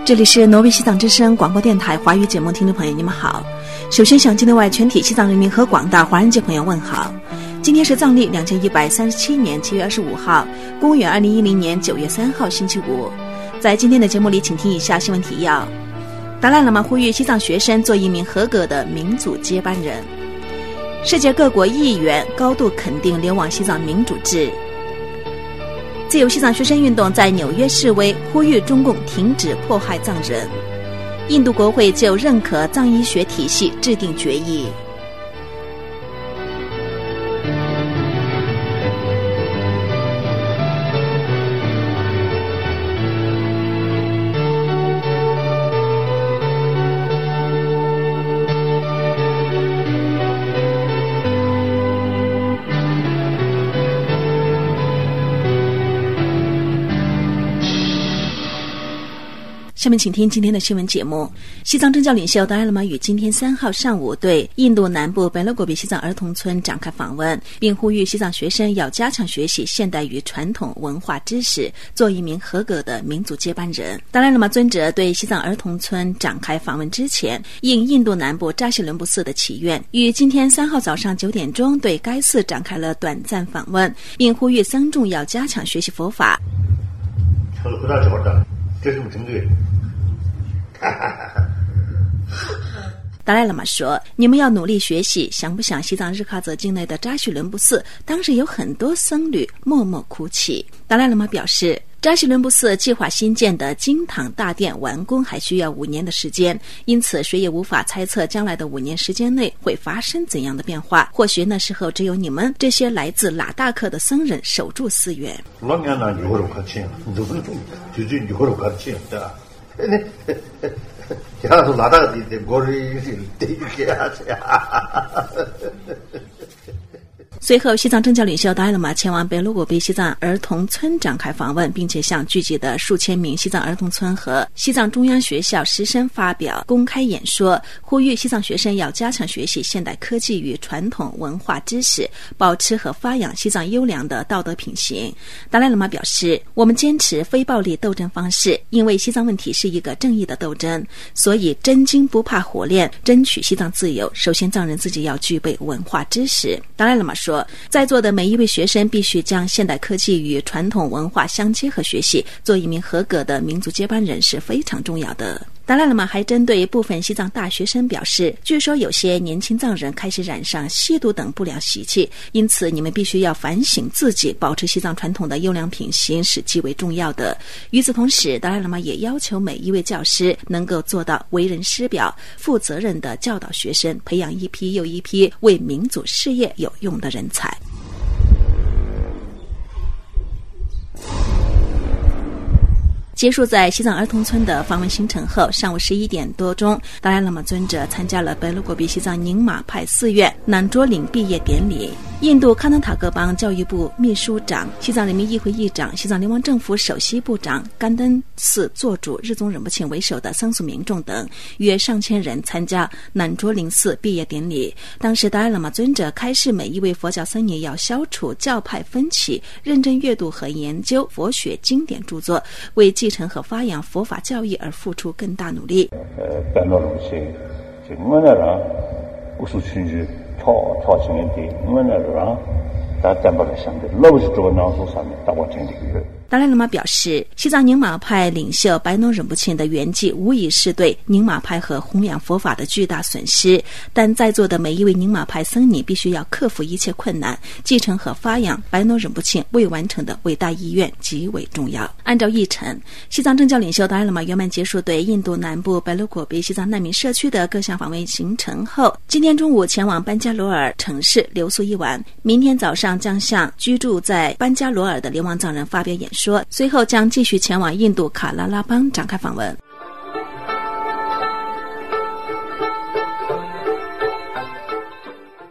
这里是挪威西藏之声广播电台华语节目，听众朋友你们好。首先向境内外全体西藏人民和广大华人界朋友问好。今天是藏历2137年7月25号，公元2010年9月3号星期五。在今天的节目里，请听以下新闻提要。达赖喇嘛呼吁西藏学生做一名合格的民主接班人。世界各国议员高度肯定流亡西藏民主制。自由西藏学生运动在纽约示威，呼吁中共停止迫害藏人。印度国会就认可藏医学体系制定决议。下面请听今天的新闻节目。西藏政教领袖达赖喇嘛于今天3号上午对印度南部贝勒果比西藏儿童村展开访问，并呼吁西藏学生要加强学习现代与传统文化知识，做一名合格的民族接班人。达赖喇嘛尊者对西藏儿童村展开访问之前，应印度南部扎西伦布寺的祈愿，于今天3号早上9点钟对该寺展开了短暂访问，并呼吁僧众要加强学习佛法。达赖喇嘛说，你们要努力学习。想不想西藏日喀则境内的扎西伦布寺当时有很多僧侣默默哭泣。达赖喇嘛表示，扎西伦布寺计划新建的金堂大殿完工还需要5年的时间，因此谁也无法猜测将来的5年时间内会发生怎样的变化。或许那时候只有你们这些来自喇达克的僧人守住寺院。随后，西藏政教领袖达赖喇嘛前往贝鲁果比西藏儿童村展开访问，并且向聚集的数千名西藏儿童村和西藏中央学校师生发表公开演说，呼吁西藏学生要加强学习现代科技与传统文化知识，保持和发扬西藏优良的道德品行。达赖喇嘛表示，我们坚持非暴力斗争方式，因为西藏问题是一个正义的斗争，所以真金不怕火炼，争取西藏自由，首先藏人自己要具备文化知识。达赖喇嘛说，在座的每一位学生必须将现代科技与传统文化相结合学习，做一名合格的民族接班人是非常重要的。达赖喇嘛还针对部分西藏大学生表示，据说有些年轻藏人开始染上吸毒等不良习气，因此你们必须要反省自己，保持西藏传统的优良品行是极为重要的。与此同时，达赖喇嘛也要求每一位教师能够做到为人师表，负责任地教导学生，培养一批又一批为民族事业有用的人才。结束在西藏儿童村的访问行程后，上午11点多钟，达赖喇嘛尊者参加了贝鲁果比西藏宁玛派寺院南卓岭毕业典礼。印度喀纳塔格邦教育部秘书长、西藏人民议会议长、西藏流亡政府首席部长、甘登寺座主日宗仁波切为首的僧俗民众等约上千人参加南卓岭寺毕业典礼。当时达赖喇嘛尊者开示每一位佛教僧尼要消除教派分歧，认真阅读和研究佛学经典著作，为继承和发扬佛法教义而付出更大努力。达赖喇嘛表示，西藏宁玛派领袖白农仁波切的圆寂无疑是对宁玛派和弘扬佛法的巨大损失，但在座的每一位宁玛派僧尼必须要克服一切困难，继承和发扬白农仁波切未完成的伟大遗愿极为重要。按照议程，西藏政教领袖达赖喇嘛圆满结束对印度南部贝鲁果比西藏难民社区的各项访问行程后，今天中午前往班加罗尔城市留宿一晚，明天早上将向居住在班加罗尔的流亡藏人发表演说，随后将继续前往印度卡拉拉邦展开访问。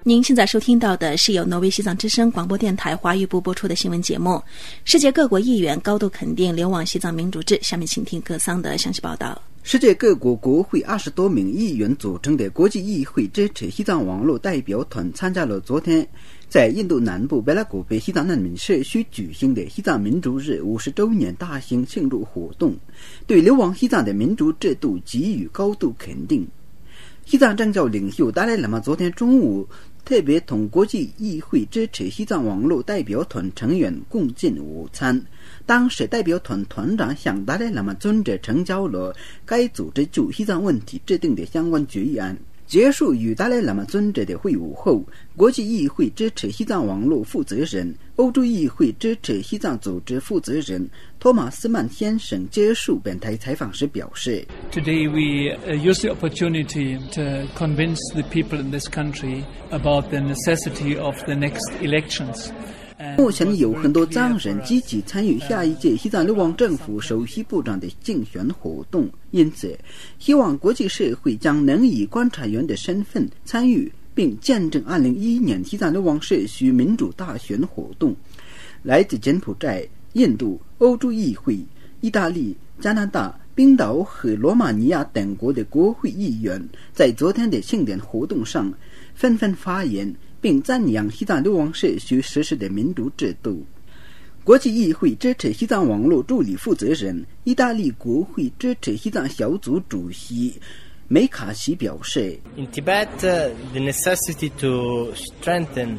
您现在收听到的是由挪威西藏之声广播电台华语部播出的新闻节目。世界各国议员高度肯定流亡西藏民主制，下面请听各桑的详细报道。 世界各国国会20多名议员组成的国际议会支持西藏网络代表团参加了昨天在印度南部贝拉古贝西藏难民社区举行的西藏民主日50周年大型庆祝活动，对流亡西藏的民主制度给予高度肯定。西藏政教领袖达赖喇嘛昨天中午特别同国际议会支持西藏网络代表团成员共进午餐。当时代表团团长向达赖喇嘛尊者呈交了该组织就西藏问题制定的相关决议案。结束与达赖喇嘛尊者的会晤后，国际议会支持西藏网络负责人、欧洲议会支持西藏组织负责人托马斯曼先生结束本台采访时表示 Today we use the opportunity to convince the people in this country about the necessity of the next elections. 目前有很多藏人积极参与下一届西藏流亡政府首席部长的竞选活动，因此希望国际社会将能以观察员的身份参与并见证2011年西藏流亡社区民主大选活动。来自柬埔寨、印度、欧洲议会、意大利、加拿大、冰岛和罗马尼亚等国的国会议员在昨天的庆典活动上纷纷发言，并赞扬西藏流亡社区实施的民主制度。国际议会支持西藏网络助理负责人、意大利国会支持西藏小组主席梅卡西表示 In Tibet, the necessity to strengthen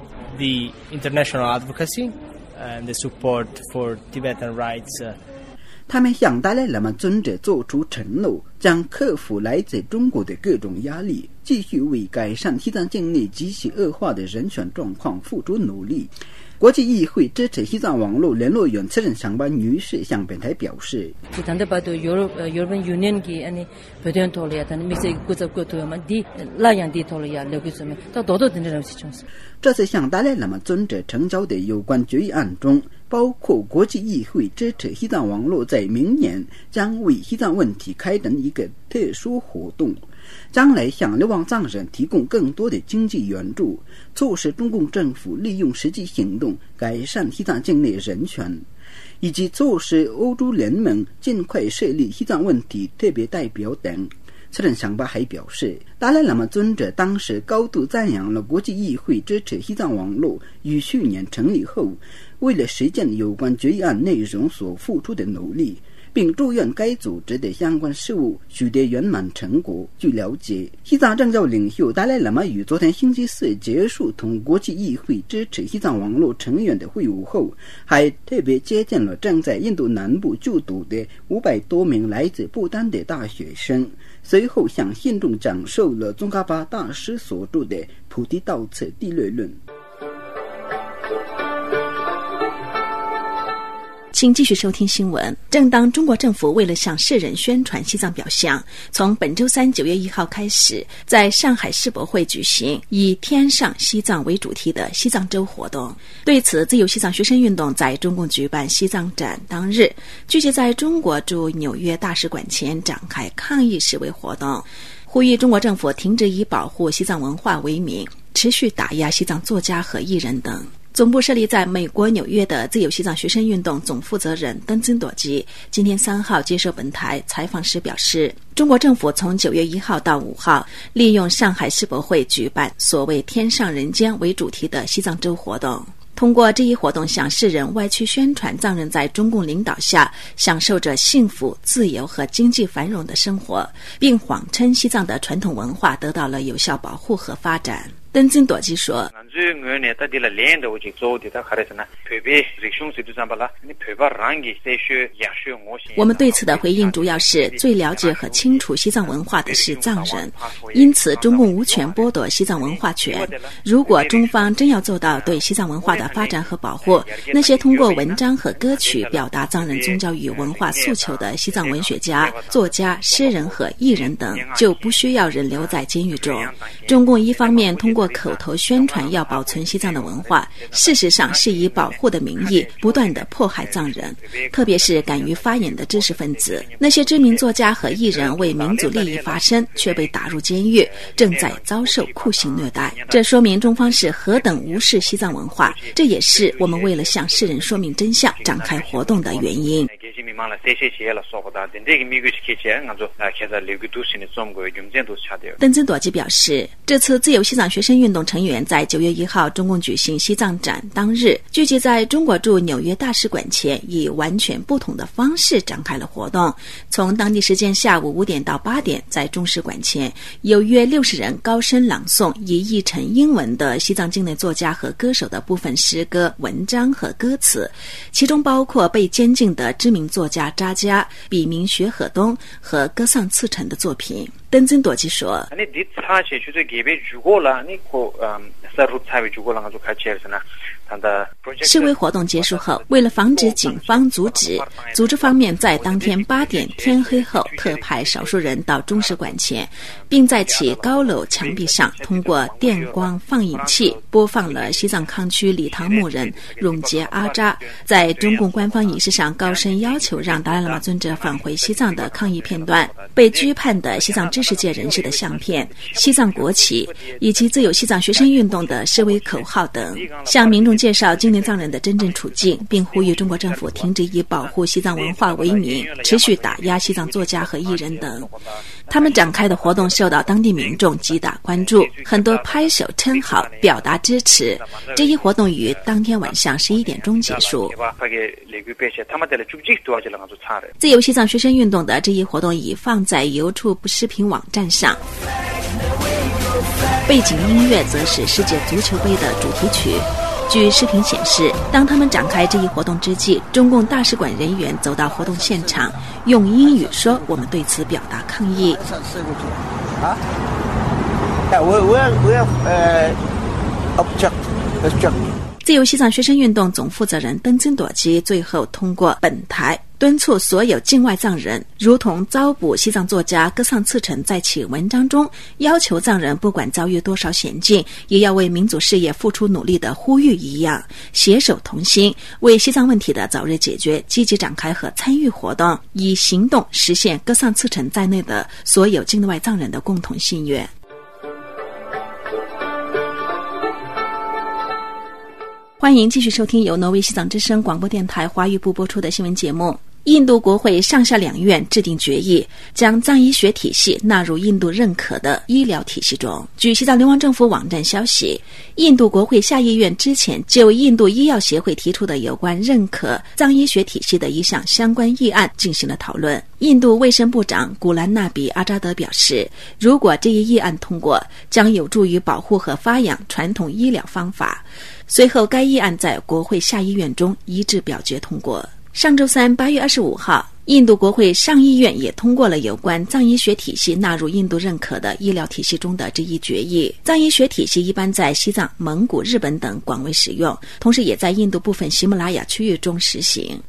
the international advocacy and the support for Tibetan rights 他们向达赖喇嘛尊者做出承诺，将克服来自中国的各种压力，继续为改善西藏境内极其恶化的人权状况付出努力。国际议会支持西藏网络联络员次仁上班女士向本台表示 European Union की अनि प्रधान तोले यानी मिसे कुछ तो हम दी ला yang दी तोले या लोग इसमें तो दो दिन रहने चाहिए。 这次向达赖喇嘛尊者呈交的有关决议案中，包括国际议会支持西藏网络在明年将为西藏问题开展一个特殊活动，将来向流亡藏人提供更多的经济援助，促使中共政府利用实际行动改善西藏境内人权，以及促使欧洲联盟尽快设立西藏问题特别代表等。次仁上巴还表示，达赖喇嘛尊者当时高度赞扬了国际议会支持西藏网络于去年成立后为了实践有关决议案内容所付出的努力，并祝愿该组织的相关事务取得圆满成果。据了解，西藏政教领袖达赖喇嘛于昨天星期四结束同国际议会支持西藏网络成员的会晤后，还特别接见了正在印度南部就读的500多名来自不丹的大学生，随后向信众讲授了宗喀巴大师所著的《菩提道次第六论》。 请继续收听新闻。正当中国政府为了向世人宣传西藏表象，从本周三9月1号开始，在上海世博会举行以天上西藏为主题的西藏周活动。对此，自由西藏学生运动在中共举办西藏展当日，聚集在中国驻纽约大使馆前展开抗议示威活动，呼吁中国政府停止以保护西藏文化为名，持续打压西藏作家和艺人等。总部设立在美国纽约的自由西藏学生运动总负责人登津朵吉今天3号接受本台采访时表示，中国政府从9月1号到5号利用上海世博会举办所谓天上人间为主题的西藏周活动，通过这一活动向世人歪曲宣传藏人在中共领导下享受着幸福、自由和经济繁荣的生活，并谎称西藏的传统文化得到了有效保护和发展。登津朵吉说，我们对此的回应主要是最了解和清楚西藏文化的是藏人，因此中共无权剥夺西藏文化权。如果中方真要做到对西藏文化的发展和保护，那些通过文章和歌曲表达藏人宗教与文化诉求的西藏文学家、作家、诗人和艺人等就不需要人留在监狱中。中共一方面通过口头宣传要保存西藏的文化，事实上是以保护的名义不断地迫害藏人，特别是敢于发言的知识分子。那些知名作家和艺人为民族利益发声，却被打入监狱，正在遭受酷刑虐待。这说明中方是何等无视西藏文化，这也是我们为了向世人说明真相展开活动的原因。邓增朵基表示，这次自由西藏学生运动成员在9月1号中共举行西藏展当日，聚集在中国驻纽约大使馆前，以完全不同的方式展开了活动。从当地时间下午5点到8点，在中使馆前有约60人高声朗诵以译成英文的西藏境内作家和歌手的部分诗歌、文章和歌词，其中包括被监禁的知名作家扎嘉、笔名雪可东和歌桑次成的作品。邓增朵基说，示威活动结束后，为了防止警方阻止，组织方面在当天8点天黑后特派少数人到中使馆前，并在其高楼墙壁上通过电光放映器播放了西藏康区理塘牧人永杰阿扎在中共官方仪式上高声要求让达赖喇嘛尊者返回西藏的抗议片段，被拘判的西藏知识界人士的相片、西藏国旗以及自由西藏学生运动的示威口号等，向民众介绍境内藏人的真正处境，并呼吁中国政府停止以保护西藏文化为名持续打压西藏作家和艺人等。他们展开的活动受到当地民众极大关注，很多拍手称好表达支持。这一活动于当天晚上11点钟结束。自由西藏学生运动的这一活动已放在YouTube视频网站上，背景音乐则是世界足球杯的主题曲。据视频显示，当他们展开这一活动之际，中共大使馆人员走到活动现场，用英语说：“我们对此表达抗议。”自由西藏学生运动总负责人邓增朵基最后通过本台敦促所有境外藏人，如同遭捕西藏作家歌桑次成在其文章中要求藏人不管遭遇多少险境，也要为民族事业付出努力的呼吁一样，携手同心，为西藏问题的早日解决积极展开和参与活动，以行动实现歌桑次成在内的所有境外藏人的共同心愿。欢迎继续收听由挪威西藏之声广播电台华语部播出的新闻节目。印度国会上下两院制定决议，将藏医学体系纳入印度认可的医疗体系中。据西藏流亡政府网站消息，印度国会下议院之前就印度医药协会提出的有关认可藏医学体系的一项相关议案进行了讨论。印度卫生部长古兰纳比阿扎德表示，如果这一议案通过，将有助于保护和发扬传统医疗方法。随后该议案在国会下议院中一致表决通过。上周三8月25号，印度国会上议院也通过了有关藏医学体系纳入印度认可的医疗体系中的这一决议。藏医学体系一般在西藏、蒙古、日本等广为使用，同时也在印度部分喜马拉雅区域中实行。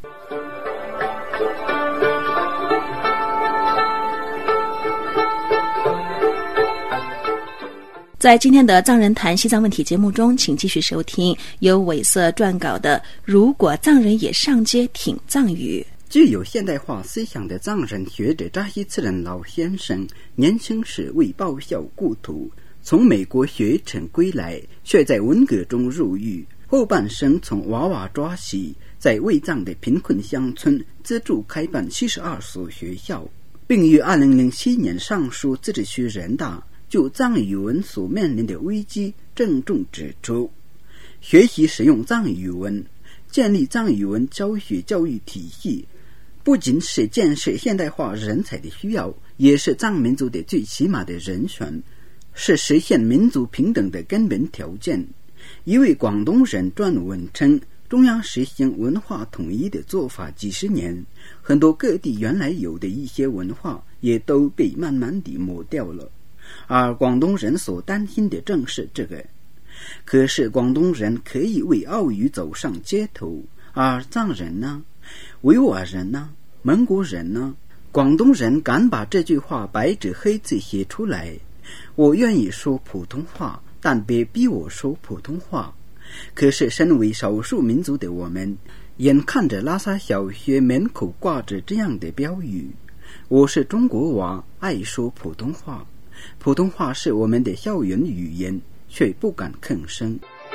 在今天的藏人谈西藏问题节目中，请继续收听由韦瑟撰稿的《如果藏人也上街挺藏语》。 具有现代化思想的藏人学者扎希次仁老先生年轻时为报效故土，从美国学成归来，却在文革中入狱，后半生从娃娃抓起，在卫藏的贫困乡村资助开办72所学校，并于2007年上书自治区人大，就藏语文所面临的危机郑重指出，学习使用藏语文，建立藏语文教学教育体系，不仅是建设现代化人才的需要，也是藏民族的最起码的人权，是实现民族平等的根本条件。一位广东人撰文称，中央实行文化统一的做法几十年，很多各地原来有的一些文化也都被慢慢地抹掉了，而广东人所担心的正是这个。可是广东人可以为澳语走上街头，而藏人呢？维吾尔人呢？蒙古人呢？广东人敢把这句话白纸黑字写出来，我愿意说普通话， 但别逼我说普通话。可是身为少数民族的我们，眼看着拉萨小学门口挂着这样的标语：我是中国娃，爱说普通话。普通话是我们的校园语言，却不敢吭声。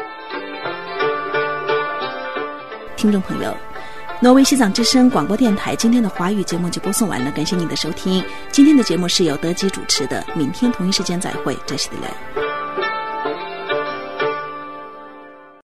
听众朋友，挪威西藏之声广播电台今天的华语节目就播送完了，感谢您的收听。今天的节目是由德基主持的，明天同一时间再会，这是的来。